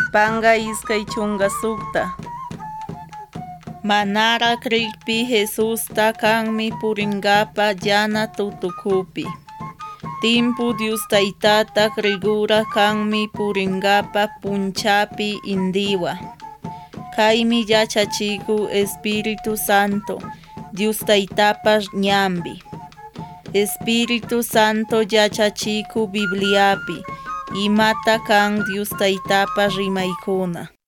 Panga iskay chunga sukta. Manara krikpi Jesusta kanmi puringapa llana tutukupi. Timpu Dios taytata krigura kanmi puringapa punchapi indiwa. Kaymi yachachiku Espíritu Santo Dios taytapas ñambi. Espíritu Santo yachachiku Bibliapi imata kan Dios taytapas rimaykuna.